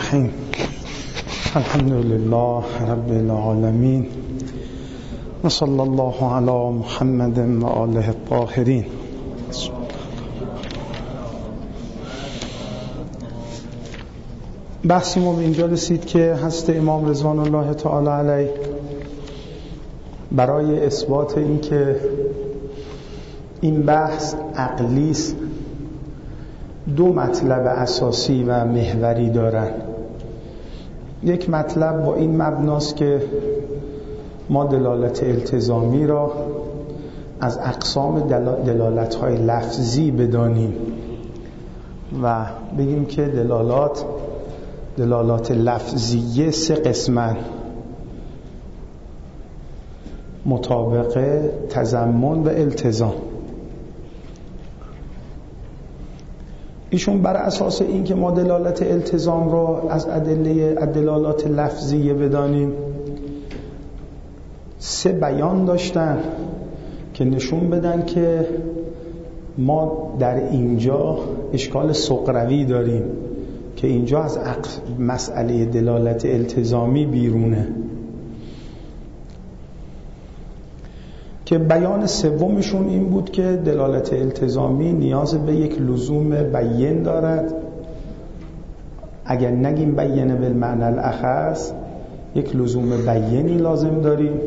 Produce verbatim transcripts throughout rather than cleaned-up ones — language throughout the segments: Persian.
الرحیم. الحمد لله رب العالمین و صلی الله علی محمد و آله الطاهرین. بحثی ما به اینجا رسید که حضرت امام رضوان الله تعالی علیه برای اثبات این که این بحث عقلی است دو مطلب اساسی و محوری دارن. یک مطلب با این مبناست که ما دلالت التزامی را از اقسام دلالت‌های لفظی بدانیم و بگیم که دلالات دلالات لفظیه سه قسمن: مطابقه، تضمن و التزام. ایشون بر اساس این که ما دلالت التزام را از ادله دلالات لفظیه بدانیم سه بیان داشتن که نشون بدن که ما در اینجا اشکال سغروی داریم که اینجا از مسئله دلالت التزامی بیرونه. که بیان سومشون این بود که دلالت التزامی نیاز به یک لزوم بیان دارد. اگر نگیم بیان بالمعنی الاخص، یک لزوم بیانی لازم داریم،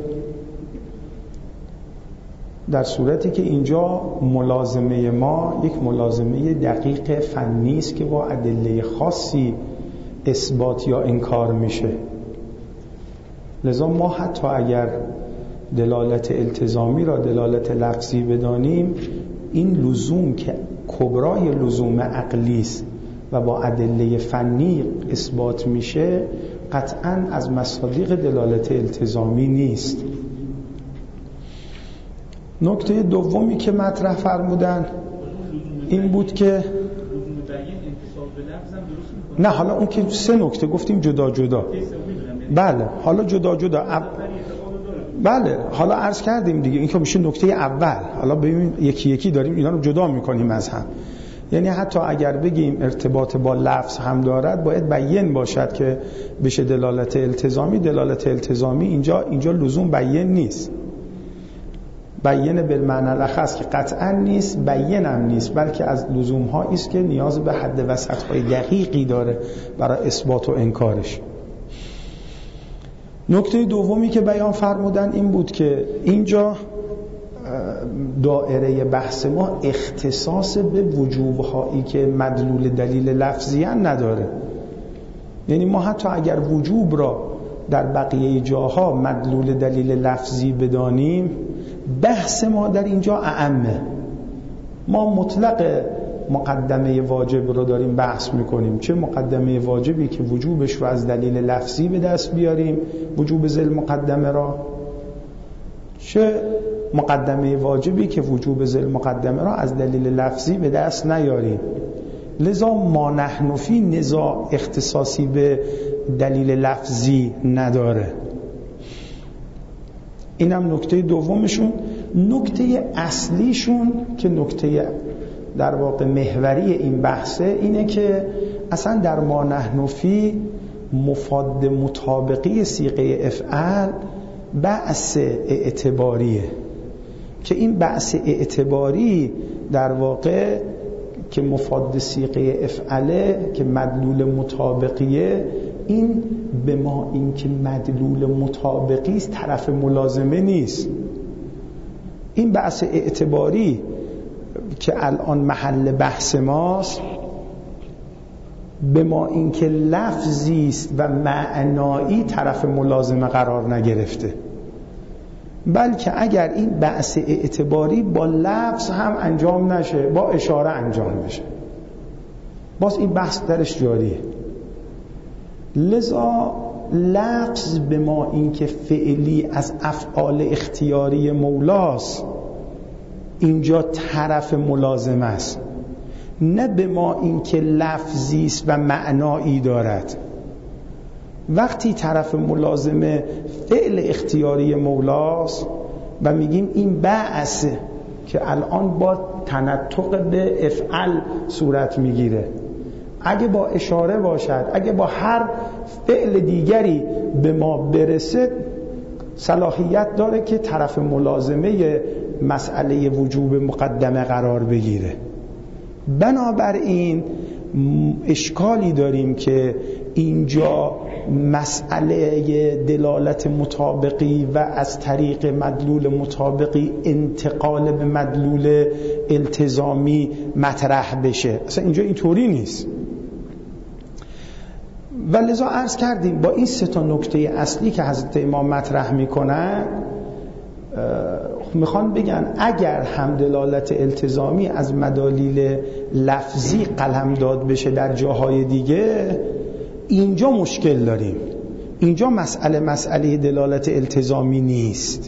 در صورتی که اینجا ملازمه ما یک ملازمه دقیق فنی است که با ادله خاصی اثبات یا انکار میشه. لذا ما حتی اگر دلالت التزامی را دلالت لفظی بدانیم، این لزوم که کبرای لزوم عقلی است و با ادله فنی اثبات میشه، قطعاً از مصادیق دلالت التزامی نیست. نکته دومی که مطرح فرمودن این بود که نه، حالا اون که سه نکته گفتیم جدا جدا. بله، حالا جدا جدا اب... بله، حالا عرض کردیم دیگه، این که میشه نکته اول. حالا ببینیم یکی یکی داریم اینا رو جدا میکنیم از هم. یعنی حتی اگر بگیم ارتباط با لفظ هم دارد، باید بیان باشد که بشه دلالت التزامی. دلالت التزامی اینجا اینجا لزوم بیان نیست. بیان بالمعنی الاخص که قطعا نیست، بیان هم نیست، بلکه از لزوم ها است که نیاز به حد وسط های دقیقی داره برای اثبات و انکارش. نکته دومی که بیان فرمودن این بود که اینجا دائره بحث ما اختصاص به وجوب‌هایی که مدلول دلیل لفظی نداره. یعنی ما حتی اگر وجوب را در بقیه جاها مدلول دلیل لفظی بدانیم، بحث ما در اینجا اعمه. ما مطلق مقدمه واجب رو داریم بحث میکنیم، چه مقدمه واجبی که وجوبش رو از دلیل لفظی به دست بیاریم، وجوب ذل مقدمه را، چه مقدمه واجبی که وجوب ذل مقدمه را از دلیل لفظی به دست نیاریم. لذا ما نحن فی نزاع اختصاصی به دلیل لفظی نداره. اینم نکته دومشون. نکته اصلیشون که نکته در واقع محوری این بحثه اینه که اصلا در ما نحن فی مفاد مطابقی صیغه افعل بحث اعتباریه، که این بحث اعتباری در واقع که مفاد صیغه افعله که مدلول مطابقیه، این به ما این که مدلول مطابقی است طرف ملازمه نیست. این بحث اعتباری که الان محل بحث ماست، به ما این که لفظی است و معنایی طرف ملازمه قرار نگرفته، بلکه اگر این بحث اعتباری با لفظ هم انجام نشه، با اشاره انجام بشه، باز این بحث درش جاریه. لذا لفظ به ما این که فعلی از افعال اختیاری مولاست، اینجا طرف ملازمه است، نه به ما این که لفظی است و معنایی دارد. وقتی طرف ملازمه فعل اختیاری مولاست و میگیم این بعث که الان با تنطق به افعل صورت میگیره، اگه با اشاره باشد، اگه با هر فعل دیگری به ما برسه، صلاحیت داره که طرف ملازمه مسئله وجوب مقدمه قرار بگیره. بنابراین اشکالی داریم که اینجا مسئله دلالت مطابقی و از طریق مدلول مطابقی انتقال به مدلول التزامی مطرح بشه. اصلا اینجا اینطوری نیست. و لذا عرض کردیم با این سه تا نکته اصلی که حضرت امام مطرح میکنن، میخوان بگن اگر هم دلالت التزامی از مدالیل لفظی قلمداد بشه در جاهای دیگه، اینجا مشکل داریم. اینجا مسئله مسئله دلالت التزامی نیست.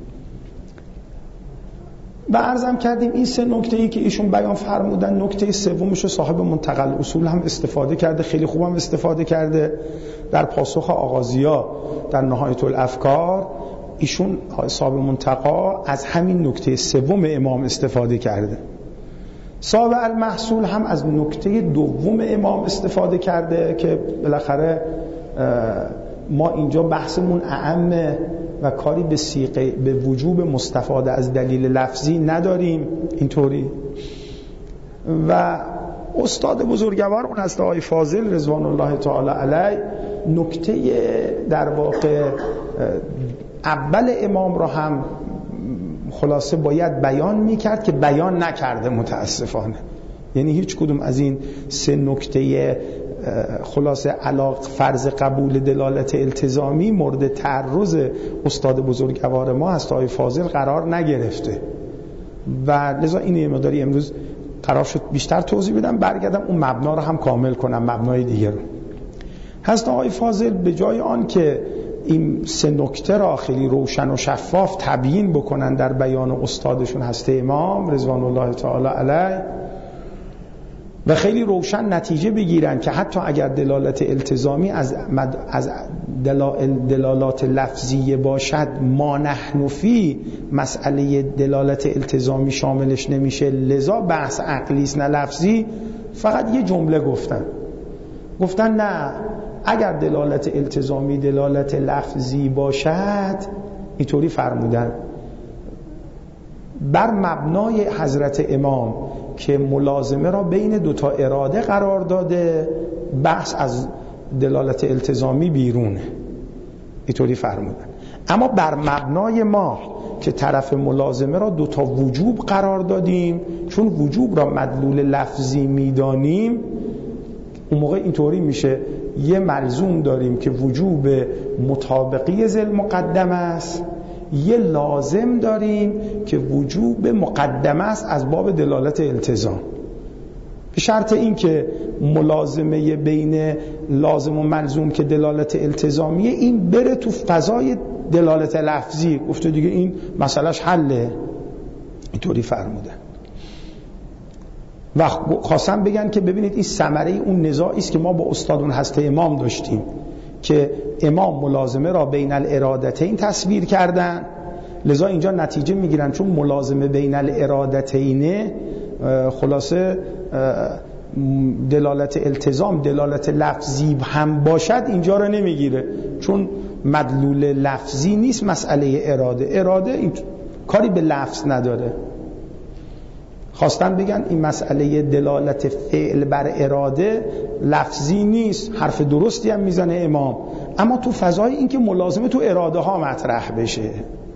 و عرضم کردیم این سه نکته‌ای که ایشون بیان فرمودن، نکته سومش صاحب منتقل اصول هم استفاده کرده، خیلی خوب هم استفاده کرده در پاسخ آغازیا در نهایت الافکار. ایشون صاحب منتقا از همین نکته سوم امام استفاده کرده. صاحب المحصول هم از نکته دوم امام استفاده کرده که بالاخره ما اینجا بحثمون اعمه و کاری به سیغه به وجوب مستفاده از دلیل لفظی نداریم اینطوری. و استاد بزرگوار اون است آقای فاضل رضوان الله تعالی علیه، نکته در واقع اول امام را هم خلاصه باید بیان میکرد که بیان نکرده متاسفانه. یعنی هیچ کدوم از این سه نکته خلاصه علاق فرض قبول دلالت التزامی مورد تعرض استاد بزرگوار ما هست آقای فاضل قرار نگرفته و لذا این یه مقداری امروز قرار شد بیشتر توضیح بدم، برگردم اون مبنا رو هم کامل کنم، مبنای دیگر رو. هست آقای فاضل به جای آن که این سه نکته را خیلی روشن و شفاف تبیین بکنن در بیان استادشون هست امام رضوان الله تعالی علیه و خیلی روشن نتیجه بگیرن که حتی اگر دلالت التزامی از, مد... از دلال... دلالات لفظیه باشد، ما نحن فی مسئله دلالت التزامی شاملش نمیشه، لذا بحث عقلی است نه لفظی. فقط یه جمله گفتن گفتن نه، اگر دلالت التزامی دلالت لفظی باشد، اینطوری فرمودن بر مبنای حضرت امام که ملازمه را بین دوتا اراده قرار داده، بحث از دلالت التزامی بیرونه، اینطوری فرمودن. اما بر مبنای ما که طرف ملازمه را دوتا وجوب قرار دادیم، چون وجوب را مدلول لفظی میدانیم، اون موقع اینطوری میشه یه ملزوم داریم که وجوب مطابقی ذل مقدم است، یه لازم داریم که وجوب مقدمه است از باب دلالت التزام، به شرط این که ملازمه بین لازم و ملزوم که دلالت التزامیه این بره تو فضای دلالت لفظی. گفته دیگه این مسئلهش حله، اینطوری فرمودن. و خواستم بگن که ببینید این ثمره اون نزاعی است که ما با استادون هست امام داشتیم که امام ملازمه را بین الارادتین تصویر کردن، لذا اینجا نتیجه میگیرن چون ملازمه بین الارادتین خلاصه دلالت التزام دلالت لفظی هم باشد، اینجا را نمیگیره چون مدلول لفظی نیست مسئله اراده، اراده این کاری به لفظ نداره. خواستن بگن این مسئله دلالت فعل بر اراده لفظی نیست، حرف درستی هم میزنه امام، اما تو فضای این که ملازمه تو اراده ها مطرح بشه.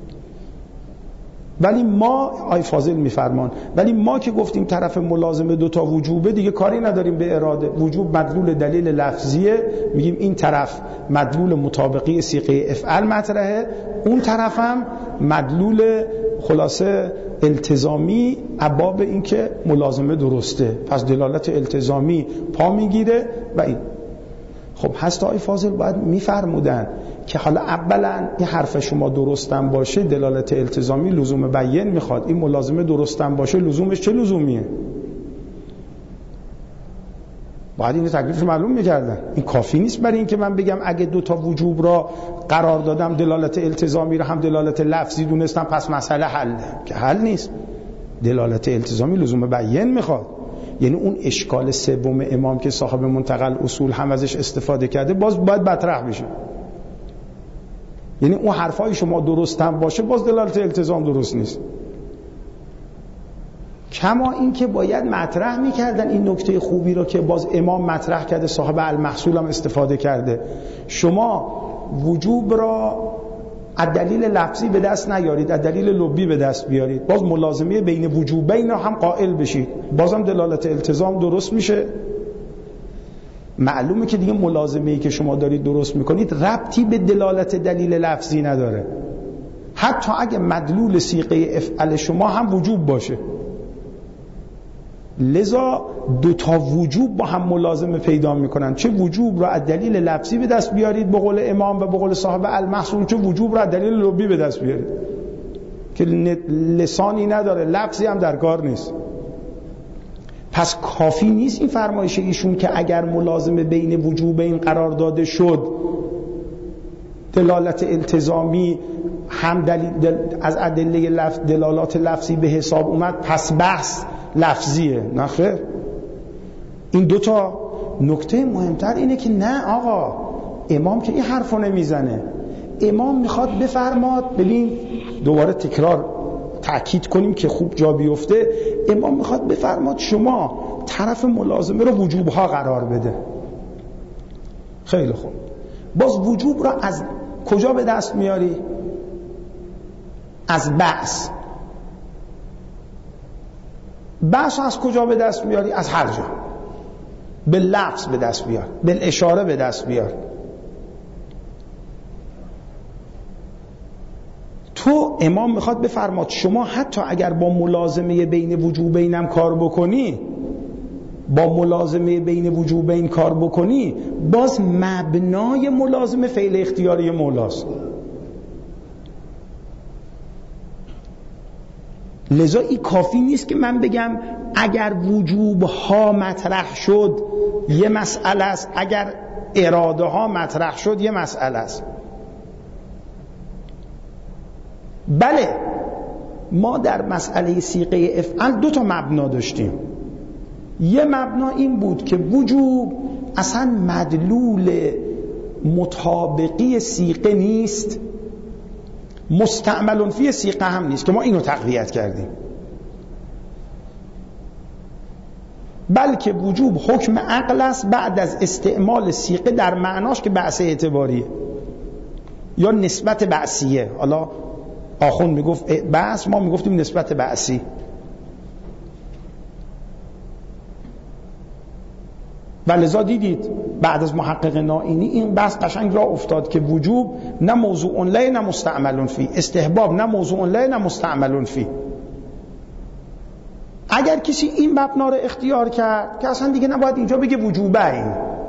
ولی ما آی فاضل میفرمان ولی ما که گفتیم طرف ملازمه دوتا وجوبه، دیگه کاری نداریم به اراده، وجوب مدلول دلیل لفظیه، میگیم این طرف مدلول مطابقی صیغه افعل مطرحه، اون طرف هم مدلول خلاصه التزامی ابواب این که ملازمه درسته، پس دلالت التزامی پا میگیره و این. خب هست آقای فاضل باید میفرمودن که حالا اولا این حرف شما درستم باشه دلالت التزامی لزوم بیان میخواد، این ملازمه درستم باشه لزومش چه لزومیه؟ باید این تکلیفش معلوم میکردن. این کافی نیست برای این که من بگم اگه دوتا وجوب را قرار دادم دلالت التزامی را هم دلالت لفظی دونستم پس مسئله حله، که حل نیست. دلالت التزامی لزوم بیان میخواد. یعنی اون اشکال سوم امام که صاحب منتقل اصول هم ازش استفاده کرده باز باید مطرح بشه. یعنی اون حرفای شما درست هم باشه باز دلالت التزام درست نیست. کما این که باید مطرح میکردن این نکته خوبی رو که باز امام مطرح کرده، صاحب المحصول هم استفاده کرده. شما وجوب را از دلیل لفظی به دست نیارید، از دلیل لبی به دست بیارید، باز ملازمه بین وجوبین هم قائل بشید، بازم دلالت التزام درست میشه. معلومه که دیگه ملازمه‌ای که شما دارید درست میکنید ربطی به دلالت دلیل لفظی نداره، حتی اگه مدلول صیغه افعل شما هم وجوب باشه. لذا دو تا وجوب با هم ملازمه پیدا میکنن، چه وجوب را از دلیل لفظی به دست بیارید به قول امام و به قول صاحب المحصول، چه وجوب را از دلیل لبی به دست بیارید که لسانی نداره، لفظی هم در کار نیست. پس کافی نیست این فرمایش ایشون که اگر ملازمه بین وجوب این قرار داده شد دلالت التزامی هم دلیل دل از ادله لفظ دلالات لفظی به حساب اومد پس بحث لفظیه. نه خیر، این دوتا نکته مهمتر اینه که نه آقا، امام که این حرفو نمیزنه. امام میخواد بفرماد، ببین دوباره تکرار تأکید کنیم که خوب جا بیفته، امام میخواد بفرماد شما طرف ملازمه رو وجوبها قرار بده. خیلی خوب، باز وجوب را از کجا به دست میاری؟ از بحث. بحث از کجا به دست میاری؟ از هر جا. به لفظ به دست بیار، به اشاره به دست بیار. تو امام میخواد بفرماد شما حتی اگر با ملازمه بین وجوبین کار بکنی، با ملازمه بین وجوبین کار بکنی، باز مبنای ملازمه فعل اختیاری مولاست. لذا این کافی نیست که من بگم اگر وجوب ها مطرح شد یه مسئله است، اگر اراده ها مطرح شد یه مسئله است. بله، ما در مسئله صیغه افعل دو تا مبنا داشتیم. یه مبنا این بود که وجوب اصلا مدلول مطابقی صیغه نیست، مستعمل فی صیغه هم نیست، که ما اینو تقویت کردیم، بلکه وجوب حکم عقل است بعد از استعمال صیغه در معناش که بعث اعتباریه یا نسبت بعثیه. حالا آخون میگفت بعث، ما میگفتیم نسبت بعثی. و لذا دیدید بعد از محقق نائینی این بحث قشنگ را افتاد که وجوب نه موضوع له نه مستعمل فی، استحباب نه موضوع له نه مستعمل فی. اگر کسی این مبنا رو اختیار کرد که اصلا دیگه نباید اینجا بگه وجوبه، این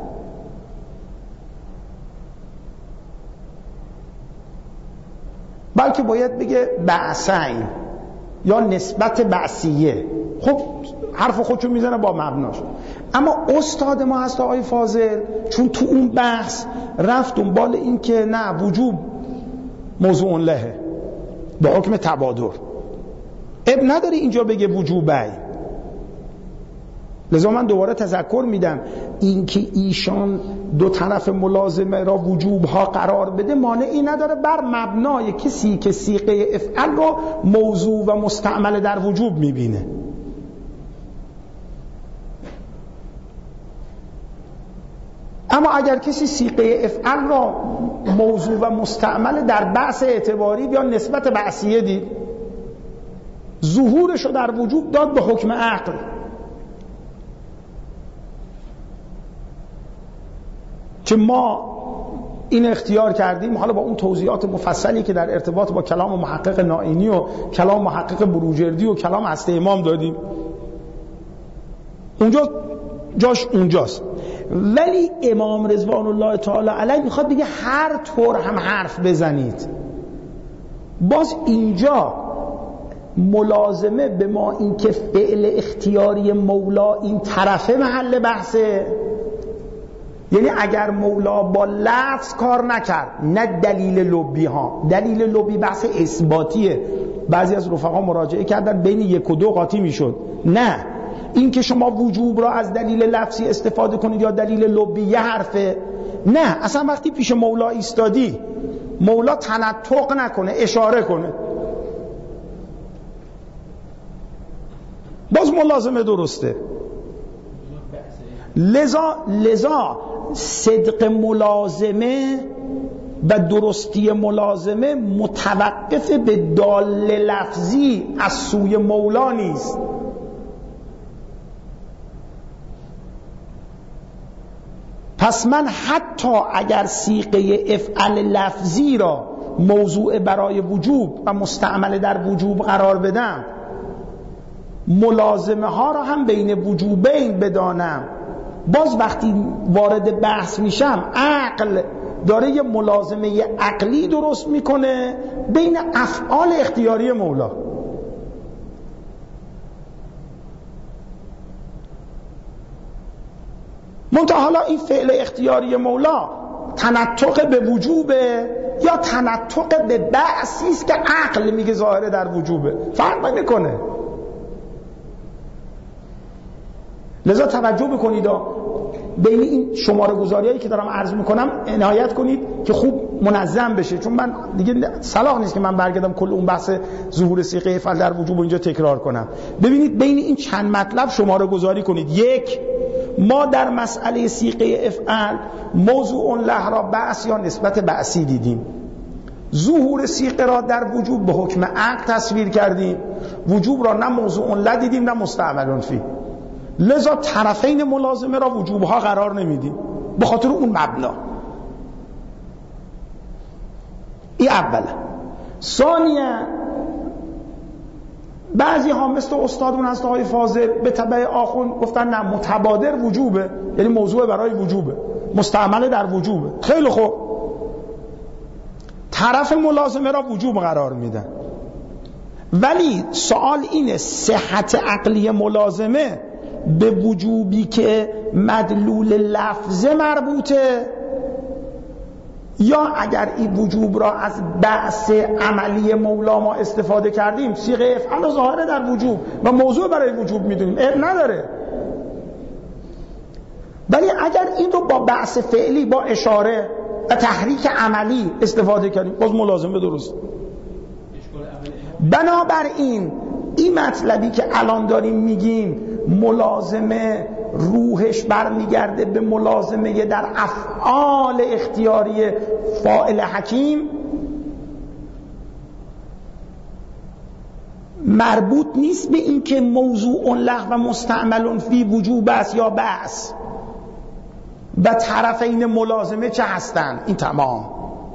بلکه باید بگه بعثین یا نسبت بعثیه. خب حرف خودشو میزنه با مبناش. اما استاد ما هست آقای فاضل، چون تو اون بحث رفت دنبال این که نه وجوب موضوع لهه با حکم تبادر، اب نداره اینجا بگه وجوبه. لذا من دوباره تذکر میدم این که ایشان دو طرف ملازمه را وجوب ها قرار بده مانعی نداره بر مبنای کسی که صیغه افعل را موضوع و مستعمل در وجوب میبینه. اما اگر کسی صیغه افعل را موضوع و مستعمل در بعث اعتباری یا نسبت بعثیه دید، ظهورش رو در وجوب داد به حکم عقل، که ما این اختیار کردیم. حالا با اون توضیحات مفصلی که در ارتباط با کلام محقق نائینی و کلام محقق بروجردی و کلام هست امام دادیم، اونجا جاش اونجاست. ولی امام رضوان الله تعالی علیه میخواد بگه هر طور هم حرف بزنید، باز اینجا ملازمه به ما این که فعل اختیاری مولا این طرفه محل بحثه. یعنی اگر مولا با لفظ کار نکرد، نه دلیل لبی ها، دلیل لبی بحث اثباتیه، بعضی از رفقا مراجعه کردن بین یک و دو قاطی میشد، نه این که شما وجوب را از دلیل لفظی استفاده کنید یا دلیل لبی یه حرفه. نه، اصلا وقتی پیش مولا ایستادی مولا تنطق نکنه، اشاره کنه، باز ملازمه درسته. لذا لذا صدق ملازمه و درستی ملازمه متوقف به دال لفظی از سوی مولا نیست. پس من حتی اگر صیغه افعل لفظی را موضوع برای وجوب و مستعمل در وجوب قرار بدم، ملازمه ها را هم بین وجوبین بدانم، باز وقتی وارد بحث میشم عقل داره یه ملازمه عقلی درست میکنه بین افعال اختیاری مولا. منتها حالا این فعل اختیاری مولا تنطق به وجوبه یا تنطق به بعثی است که عقل میگه ظاهره در وجوبه، فرق نمیکنه. لذا توجه بکنید بین این شماره گذاری هایی که دارم عرض میکنم عنایت کنید که خوب منظم بشه، چون من دیگه صلاح نیست که من برگردم کل اون بحث ظهور صیغه افعل در وجوب اینجا تکرار کنم. ببینید بین این چند مطلب شماره گذاری کنید. یک، ما در مسئله صیغه افعل موضوع له را بعث یا نسبت بعثی دیدیم، ظهور صیغه را در وجوب به حکم عقل تصویر کردیم، وجوب را نه موضوع له دیدیم نه مستعمل فی. لذا طرفین ملازمه را وجوبها قرار نمیدیم به خاطر اون مبنا. این اوله. ثانیا بعضی ها مثل استادون هست آقای فاضل به تبع آخون گفتن نه متبادر وجوبه، یعنی موضوع برای وجوبه، مستعمل در وجوبه. خیلی خوب، طرف ملازمه را وجوب قرار میدن، ولی سوال اینه صحت عقلی ملازمه به وجوبی که مدلول لفظه مربوطه یا اگر این وجوب را از بعث عملی مولا ما استفاده کردیم صیغه افعل ظاهره در وجوب و موضوع برای وجوب میدونیم اب نداره. ولی اگر این رو با بعث فعلی با اشاره و تحریک عملی استفاده کردیم باز ملازمه درست. بنابراین این مطلبی که الان داریم میگیم ملازمه روحش برمیگرده به ملازمه در افعال اختیاری فاعل حکیم، مربوط نیست به این که موضوع له و مستعمل فی وجوب است یا بعث و طرفین ملازمه چه هستن. این تمام.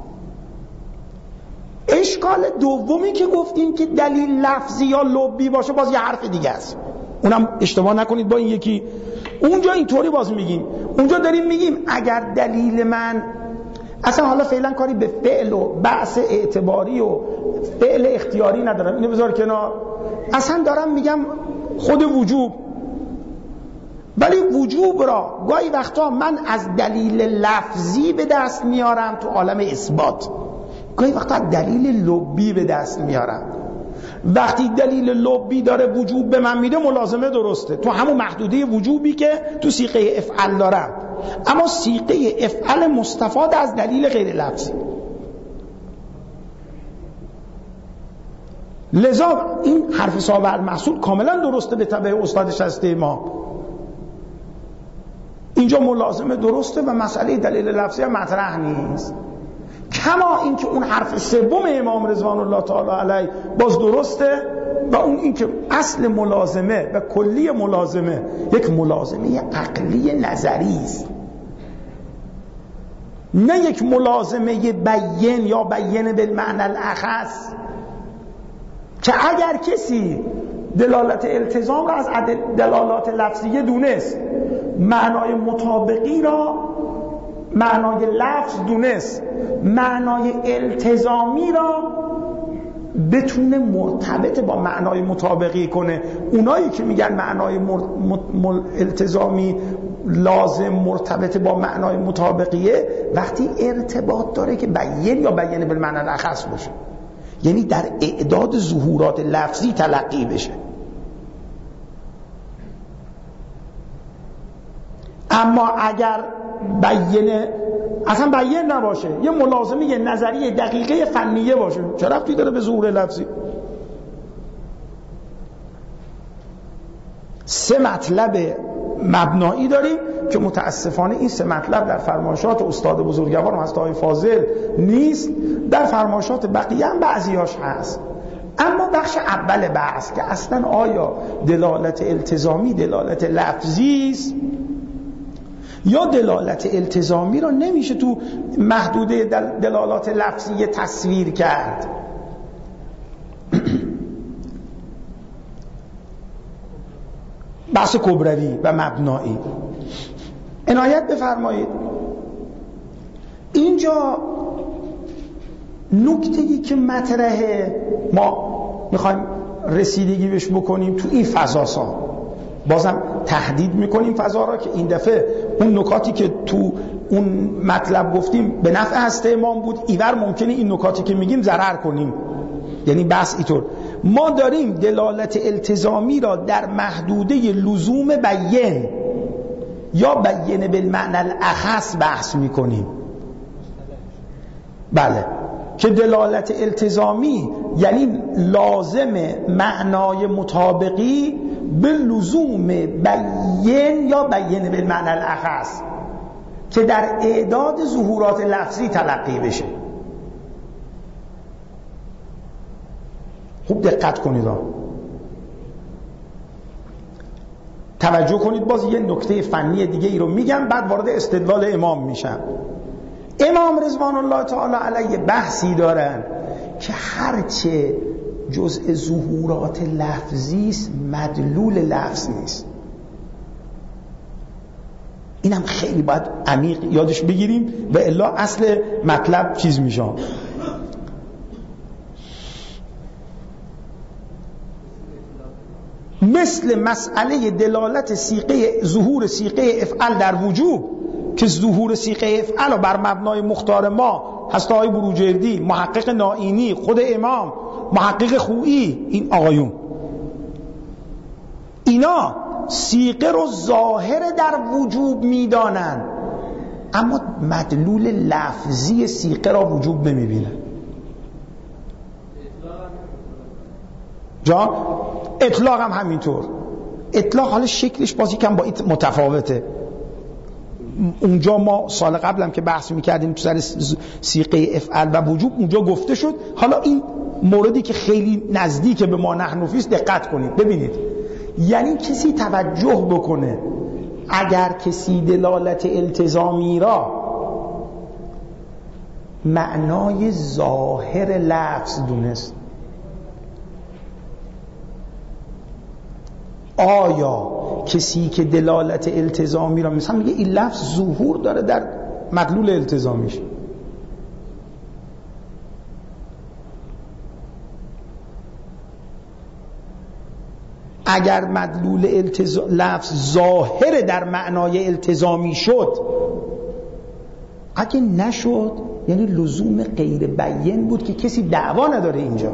اشکال دومی که گفتیم که دلیل لفظی یا لبی باشه باز یه حرف دیگه است، اونم اشتباه نکنید با این یکی. اونجا اینطوری باز میگیم، اونجا داریم میگیم اگر دلیل من اصلا حالا فعلا کاری به فعل و بعث اعتباری و فعل اختیاری ندارم، اینو بذار کنار، اصلا دارم میگم خود وجوب. ولی وجوب را گاهی وقتا من از دلیل لفظی به دست میارم تو عالم اثبات، گاهی وقتا دلیل لبی به دست میارم. وقتی دلیل لبی داره وجوب به من میده ملازمه درسته تو همون محدوده وجوبی که تو صیغه افعل دارم، اما صیغه افعل مستفاد از دلیل غیر لفظی. لذا این حرف صاحب المحصول کاملا درسته به تبع استاد شسته ما. اینجا ملازمه درسته و مسئله دلیل لفظی هم مطرح نیست. کما اینکه اون حرف سوم امام رضوان الله تعالی علیه باز درسته و اون اینکه اصل ملازمه و کلی ملازمه یک ملازمه عقلی نظری است، نه یک ملازمه بیین یا بیین بالمعنی الاخص که اگر کسی دلالت التزام را از دلالات لفظیه دونست، معنای مطابقی را معنای لفظ دونست، معنای التزامی را بتونه مرتبط با معنای مطابقی کنه. اونایی که میگن معنای مر... مر... التزامی لازم مرتبط با معنای مطابقیه وقتی ارتباط داره که بیین یا بیین بالمعنی الاخص باشه، یعنی در اعداد ظهورات لفظی تلقی بشه. اما اگر بیان اصلا بیان نباشه، یه ملازمه یه نظریه دقیقه فنیه باشه، چه ربطی داره به ظهور لفظی؟ سه مطلب مبنایی داریم که متاسفانه این سه مطلب در فرمایشات استاد بزرگوار حضرت آقای فاضل نیست، در فرمایشات بقیه هم بعضیاش هست. اما بخش اول بحث که اصلا آیا دلالت التزامی دلالت لفظی است یا دلالت التزامی را نمیشه تو محدوده دلالات لفظی تصویر کرد؟ بحث کبروی و مبنایی. عنایت بفرمایید اینجا نکته‌ای که مطرحه ما میخوایم رسیدگی بهش بکنیم تو این فضاسا، بازم تهدید میکنیم فضا را که این دفعه اون نکاتی که تو اون مطلب گفتیم به نفع هسته امام بود، ایور ممکنه این نکاتی که میگیم ضرر کنیم. یعنی بحث اینطور، ما داریم دلالت التزامی را در محدوده لزوم بیان یا بیان بالمعنی الاخص بحث میکنیم. بله، که دلالت التزامی یعنی لازم معنای مطابقی به لزوم بیان یا بیان بالمعنی الاخص که در اعداد ظهورات لفظی تلقی بشه. خوب دقت کنید ها. توجه کنید، باز یه نکته فنی دیگه ای رو میگم بعد وارد استدلال امام میشم. امام رضوان الله تعالی علیه بحثی دارن که هرچه جزء ظهورات لفظی است مدلول لفظ نیست. اینم خیلی باید عمیق یادش بگیریم و الا اصل مطلب چیز میشه. مثل مسئله دلالت سیغه ظهور سیغه افعل در وجوب که ظهور سیغه افعل بر مبنای مختار ما حضرت آقای بروجردی، محقق نائینی، خود امام، محقق خویی، این آقایون اینا سیغه رو ظاهر در وجوب میدانن اما مدلول لفظی سیغه را وجوب نمیبینن. جان اطلاق هم همینطور. اطلاق حالا شکلش بازی کم با متفاوته. اونجا ما سال قبلم که بحث میکردیم تو سر سیغه افعل و وجوب اونجا گفته شد. حالا این موردی که خیلی نزدیک به ما نحنفی است دقت کنید ببینید، یعنی کسی توجه بکنه اگر کسی دلالت التزامی را معنای ظاهر لفظ دونست، آیا کسی که دلالت التزامی را مثلا میگه این لفظ ظهور داره در مدلول التزامیش، اگر مدلول التزام لفظ ظاهر در معنای التزامی شد، اگه نشد یعنی لزوم غیر بیان بود که کسی دعوا نداره اینجا.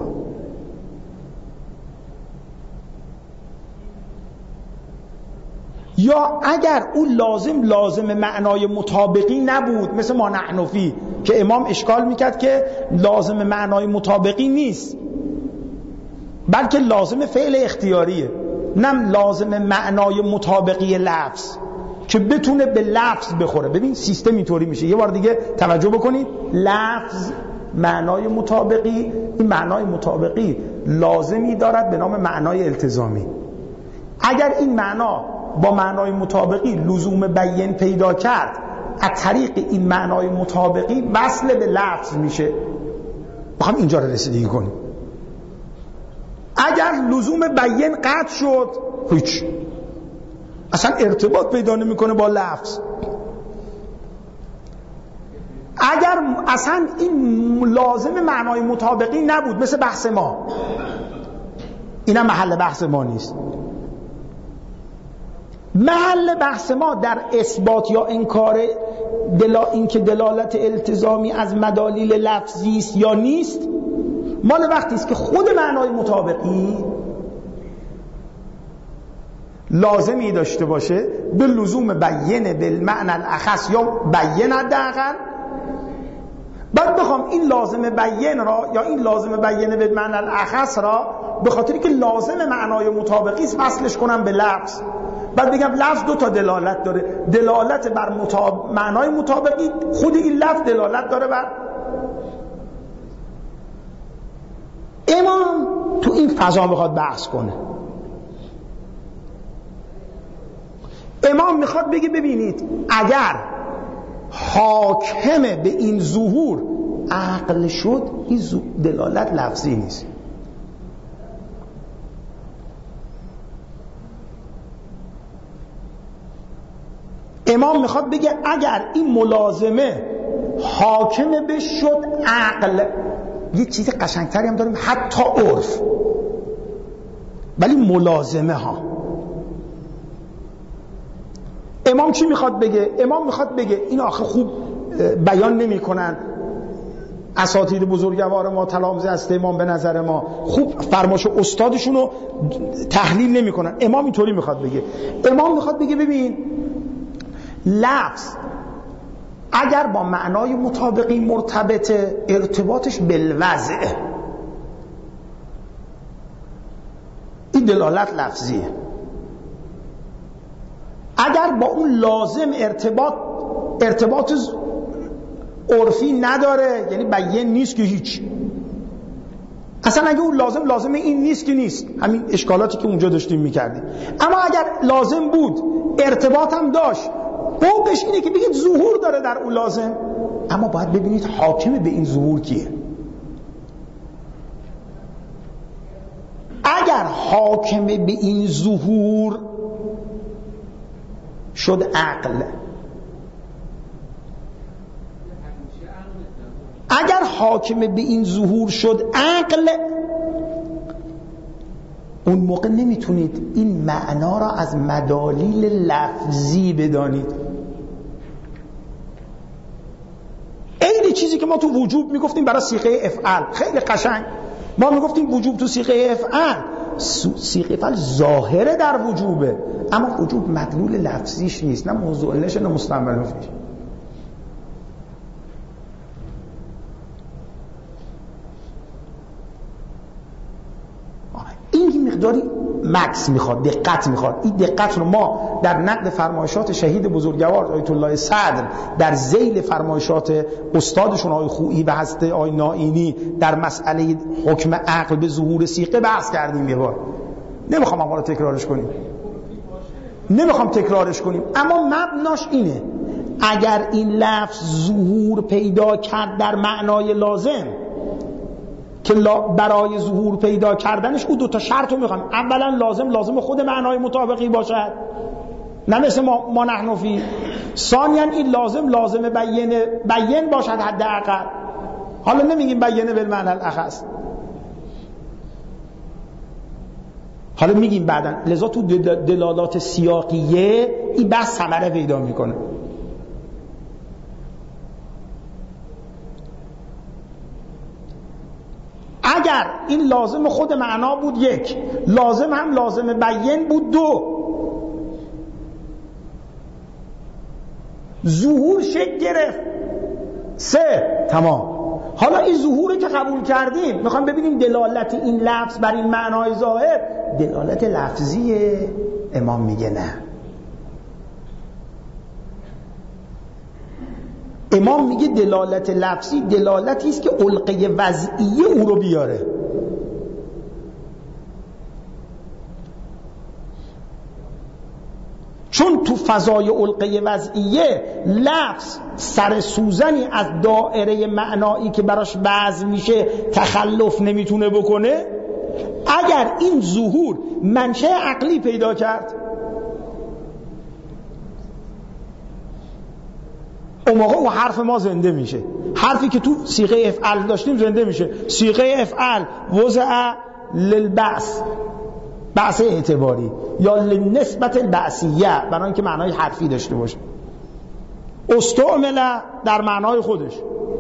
یا اگر اون لازم لازم معنای مطابقی نبود، مثل ما نحنفی که امام اشکال میکرد که لازم معنای مطابقی نیست بلکه لازم فعل اختیاریه، نه لازم معنای مطابقی لفظ که بتونه به لفظ بخوره. ببین سیستم اینطوری میشه. یه بار دیگه توجه بکنید، لفظ معنای مطابقی، این معنای مطابقی لازمی دارد به نام معنای التزامی. اگر این معنا با معنای مطابقی لزوم بیان پیدا کرد، از طریق این معنای مطابقی وصل به لفظ میشه. بخوام اینجا رو رسیدگی کنیم. اگر لزوم بیان قطع شد، هیچ، اصلا ارتباط پیدا نمیکنه با لفظ. اگر اصلا این لازم معنای مطابقی نبود، مثل بحث ما، اینم محل بحث ما نیست. محل بحث ما در اثبات یا انکار دلا این که دلالت التزامی از مدالیل لفظی است یا نیست، مال وقتی است که خود معنای مطابقی لازمی داشته باشه به لزوم بیین بالمعنى الاخص یا بیین حداقل، بعد بخوام این لازم بیین را یا این لازم بیین بالمعنى الاخص را به خاطری که لازم معنای مطابقی است وصلش کنم به لفظ، بعد بگم لفظ دو تا دلالت داره، دلالت بر مطابق... معنای مطابقی، خود این لفظ دلالت داره بر. امام تو این فضا میخواد بحث کنه. امام میخواد بگه ببینید اگر حاکم به این ظهور عقل شد، این دلالت لفظی نیست. امام میخواد بگه اگر این ملازمه حاکم به شد عقل، یه چیز قشنگتری هم داریم حتی عرف، ولی ملازمه ها. امام چی میخواد بگه؟ امام میخواد بگه این آخه خوب بیان نمی کنن اساتید بزرگوار ما، تلامذه است امام به نظر ما خوب فرمایش استادشون رو تحلیل نمی کنن. امام اینطوری میخواد بگه. امام میخواد بگه ببین لفظ اگر با معنای مطابقی مرتبطه، ارتباطش بالوضع، این دلالت لفظیه. اگر با اون لازم ارتباط ارتباط عرفی نداره، یعنی بیان نیست که هیچ، اصلا اگه اون لازم لازم این نیست که نیست، همین اشکالاتی که اونجا داشتیم میکردیم. اما اگر لازم بود، ارتباط هم داشت، بابش اینه که بگید ظهور داره در اون لازم، اما باید ببینید حاکم به این ظهور کیه. اگر حاکم به این ظهور شد عقل، اگر حاکم به این ظهور شد عقل، اون موقع نمیتونید این معنا را از مدالیل لفظی بدانید. این چیزی که ما تو وجوب میگفتیم برای صیغه افعال خیلی قشنگ، ما میگفتیم وجوب تو صیغه افعال، صیغه افعال ظاهره در وجوبه، اما وجوب مدلول لفظیش نیست، نه موضوع لش نه مستعمل فیش. این مقداری مکس میخواد، دقت میخواد. این دقت رو ما در نقد فرمایشات شهید بزرگوار آیت الله صدر در ذیل فرمایشات استادشون آقای خویی به حضرت آقای نائینی در مسئله حکم عقل به ظهور صیغه بحث کردیم. یه بار نمیخوام اما رو تکرارش کنیم، نمیخوام تکرارش کنیم، اما مبناش اینه اگر این لفظ ظهور پیدا کرد در معنای لازم، که برای ظهور پیدا کردنش او دو تا شرط رو میخوام. اولا لازم لازم خود معنای مطابقی باشد، نه مثل ما, ما نحن فی. ثانیا این لازم لازم بیین بیین باشد حداقل. حالا نمیگیم بیین بالمعنى الاخص، حالا میگیم بعداً. لذا تو دلالات سیاقیه این بحث ثمره پیدا میکنه. اگر این لازم خود معنا بود یک، لازم هم لازم بیین بود دو، ظهور شکل گرفت سه، تمام. حالا این ظهوری که قبول کردیم میخوام ببینیم دلالت این لفظ بر این معنای ظاهر دلالت لفظیه. امام میگه نه. امام میگه دلالت لفظی دلالتی است که علقه وضعیه او رو بیاره. چون تو فضای علقه وضعیه لفظ سر سوزنی از دائره معنایی که براش وضع میشه تخلف نمیتونه بکنه. اگر این ظهور منشأ عقلی پیدا کرد، اون موقع اون حرف ما زنده میشه. حرفی که تو صیغه افعال داشتیم زنده میشه. صیغه افعال وضع للبعث، بعث اعتباری، یا لنسبت البعثیه، برای اینکه معنای حرفی داشته باشه. استعمل در معنای خودش.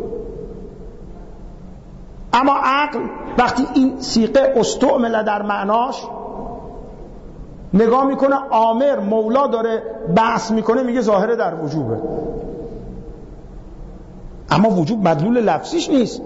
اما عقل وقتی این صیغه استعمل در معناش نگاه میکنه آمر مولا داره بحث میکنه میگه ظاهره در وجوبه، اما وجوب مدلول لفظیش نیست.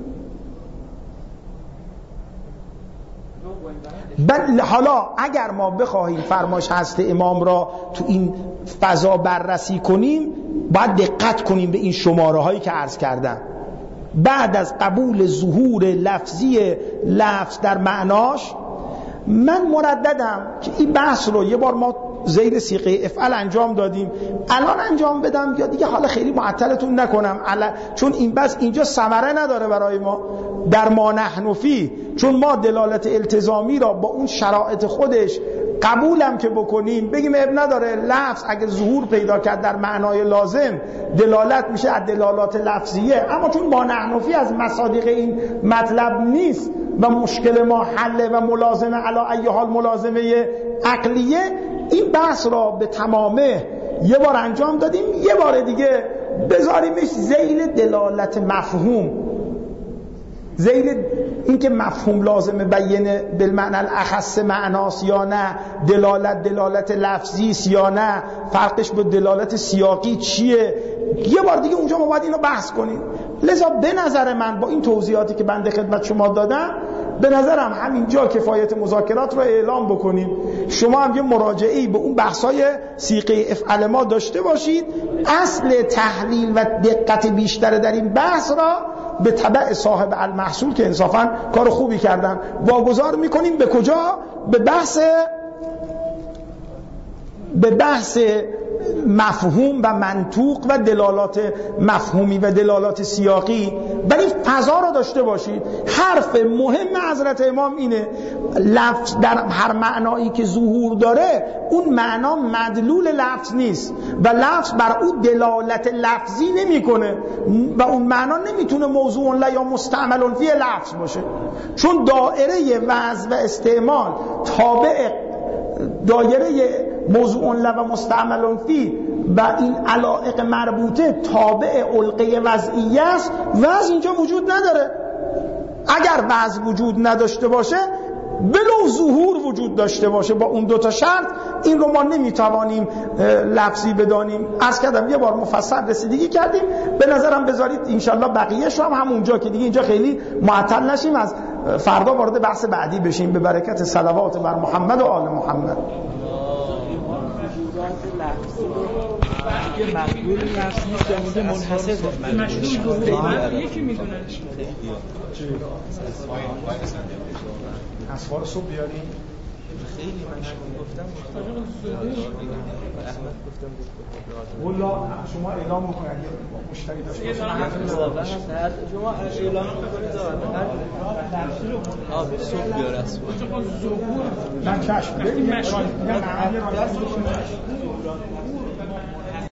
بل حالا اگر ما بخواهیم فرمایش هست امام را تو این فضا بررسی کنیم باید دقت کنیم به این شماره هایی که عرض کردم. بعد از قبول ظهور لفظی لفظ در معناش، من مرددم که این بحث رو یه بار ما زیر صیغه افعل انجام دادیم، الان انجام بدم یا دیگه حالا خیلی معطلتون نکنم، چون این بس اینجا ثمره نداره برای ما در ما نحن فی، چون ما دلالت التزامی را با اون شرایط خودش قبولم که بکنیم بگیم اب نداره، لفظ اگه ظهور پیدا کرد در معنای لازم دلالت میشه از دلالات لفظیه، اما چون ما نحن فی از مصادیق این مطلب نیست و مشکل ما حله و ملازمه علی ای حال ملازمه عقلیه، این بحث را به تمامه یه بار انجام دادیم، یه بار دیگه بذاریمش ذیل دلالت مفهوم، ذیل این که مفهوم لازمه بیانه بالمعنی الاخص معناست یا نه، دلالت دلالت لفظی است یا نه، فرقش با دلالت سیاقی چیه، یه بار دیگه اونجا ما باید اینو بحث کنیم. لذا به نظر من با این توضیحاتی که بنده خدمت شما دادم، به نظرم همینجا کفایت مذاکرات رو اعلام بکنیم، شما هم یه مراجعه‌ای به اون بحث‌های صیغه افعل ما داشته باشید، اصل تحلیل و دقت بیشتر در این بحث را به تبع صاحب المحصول که انصافاً کار خوبی کردن واگذار میکنیم. به کجا؟ به بحث به بحث مفهوم و منطوق و دلالات مفهومی و دلالات سیاقی، ولی فضا را داشته باشید. حرف مهم حضرت امام اینه، لفظ در هر معنایی که ظهور داره اون معنا مدلول لفظ نیست و لفظ بر اون دلالت لفظی نمیکنه و اون معنا نمیتونه موضوع لا یا مستعمل فی لفظ باشه، چون دایره وضع و استعمال تابع دایره موضوع لا و مستعمل فی و این علائق مربوطه تابع علقه وضعیه است. وضع اینجا وجود نداره. اگر وضع وجود نداشته باشه بلو ظهور وجود داشته باشه، با اون دوتا شرط این رو ما نمیتوانیم لفظی بدانیم. عرض کردم یه بار مفصل رسیدگی کردیم، به نظرم بذارید انشالله بقیهش هم همونجا که دیگه اینجا خیلی معطل نشیم، از فردا وارد بحث بعدی بشیم به برکت صلوات بر محمد و آل محمد. یه مقبول نفس نیست یا میگه منحصر مشهور یکی میدوننش اسوار صبح بیاریم خیلی مشهور گفتم احمد گفتم والله شما اعلام بکنید اگه مشتری داشته شما اعلام بکنید آه به صبح بیار اسوار من کشف ببینید